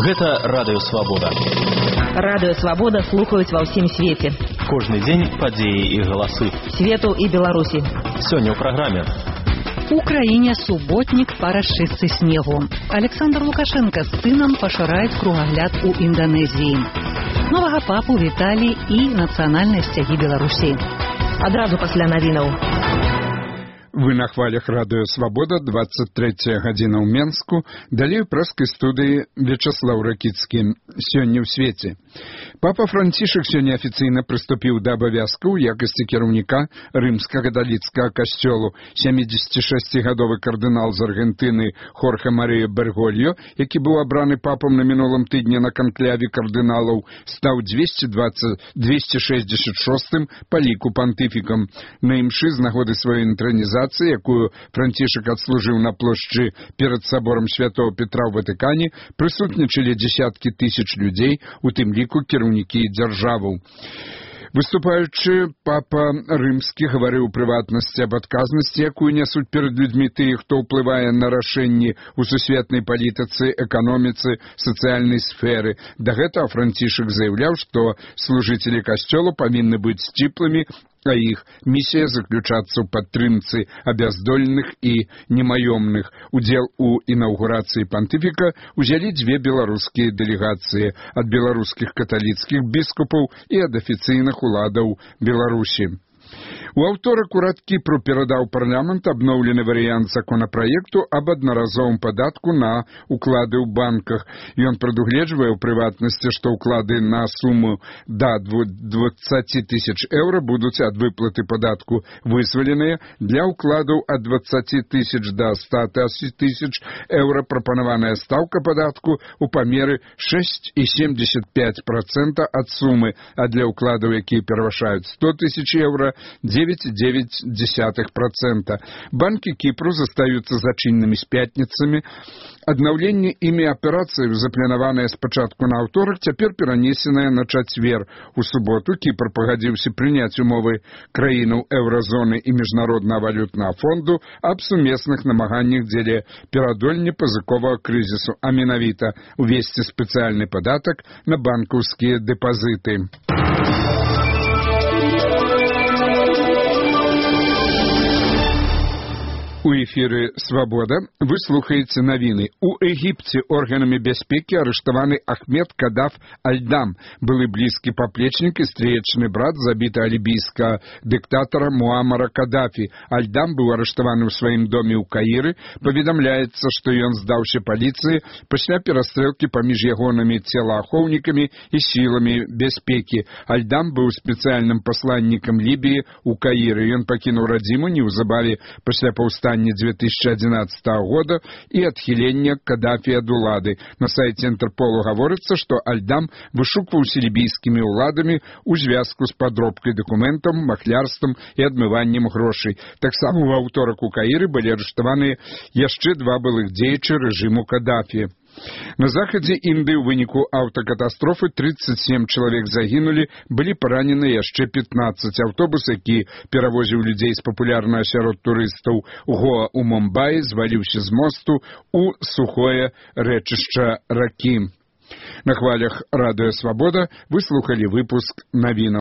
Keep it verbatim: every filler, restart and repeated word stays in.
Гэта Радыё Свабода. Радыё Свабода слухаюць ва ўсім свеце. Кожны дзень падзеі і галасы. Свету і Беларусі. Сёння ў праграме. У краіне суботнік па расчыстцы снегу. Александр Лукашенко з сынам пашыраюць кругагляд у Інданезіі. Новага папу віталі і нацыянальныя сцягі Беларусі. Адразу пасля навінаў. Вы на хвалях Радыё Свабода, двадцать третья гадзіна ў Менску, далей у прэскай студыі Вячаслаў Ракіцкі. Сёння ў свеце. Папа Францішак сёння афіцыйна прыступіў да абавязкаў у якасці кіраўніка рымска-каталіцкага касцёлу. сямідзесятишасцігадовы кардынал з Аргентыны Хорхе Мария Бергольо, які быў абраны папам на мінулым тыдні на канкляве кардыналаў, стаў двести шэсцьдзесят шостым па ліку пантыфікам. На імшы з нагоды сваёй інтранізацыі, якую Францішак адслужыў на плошчы перад саборам Святого Петра ў Ватыкане, прысутнічалі дзесяткі тысяч людзей, у тым ліку кіраўнікі дзяржаваў. Выступаючы, папа рымскі гаварыў у прыватнасці аб адказнасці, якую нясуць перад людзьмі тыя, хто ўплывае на рашэнні ў сусветнай палітыцы, эканоміцы, сацыяльнай сферы. Да гэтага Францішак заяўляў, што служыцелі касцёла павінны быць сціплымі, а іх місія заключацца ў падтрымцы абяздоленых і немаёмных. Удзел у інаўгурацыі пантыфіка узялі дзве беларускія дэлегацыі ад беларускіх каталіцкіх біскупаў і ад афіцыйных уладаў Беларусі. У аўторак урад Кіпру перадаў парламент абноўлены варыянт законапраекту аб аднаразовым падатку на уклады ў банках. Ён прадугледжвае ў прыватнасці, што ўклады на суму да двадцати тысяч еўра будуць ад выплаты падатку вызваленыя. Для ўкладаў ад двадцати тысяч да ста тысяч еўра прапанаваная стаўка падатку ў памеры шэсць і семдзесят пяць процентаў ад сумы, а для ўкладаў, якія перавышаюць сто тысяч еўра, девять и девять десятых процента. Банки Кіпру застаюцца зачыненымі з пятніцамі. Аднаўленне імі аперацыі, запланаванае спачатку на аўторак, цяпер перанесенае на чацвер. У суботу Кіпр пагадзіўся прыняць умовы краінаў еўразоны і міжнароднага валютнага фонду аб сумесных намаганнях дзеля перадолення пазыковага крызісу, а менавіта увесці спецыяльны падатак на банкаўскія дэпазіты. У эфіры «Свабода» вы слухаеце навіны. У Егіпце органамі бяспекі арыштаваны Ахмед Кадаф Аль-Дам, былы блізкі паплечнік і стрыечны брат забітага лібійскага дыктатара Муамара Кадафі. Аль-Дам быў арыштаваны ў сваім доме ў Каіры. Паведамляецца, што ён здаўся паліцыі пасля перастрэлкі паміж ягонымі целаахоўнікамі і сіламі бяспекі. Аль-Дам быў спецыяльным пасланнікам Лібіі ў Каіры. Ён пакінуў радзіму неўзабаве пасля паўстання две тысячи одиннадцатого года и отхиления Каддафи от улады. На сайте Интерполу говорится, что Аль-Дам вышукивался либийскими уладами у звязку с подробкой документов, махлярством и отмыванием грошей. Так само в аўторак у Каиры были арыштованы яшчэ два былых дзеячы режиму Каддафи. На захадзе Індыі ў выніку аўтакатастрофы тридцать семь чалавек загінулі, былі паранены яшчэ пятнадцать. Аўтобус, які перавозіў людзей з папулярнага сярод турыстаў Гоа ў Мумбаі, зваліўся з мосту ў сухое рэчышча ракі. На хвалях Радыё Свабода вы слухалі выпуск навінаў.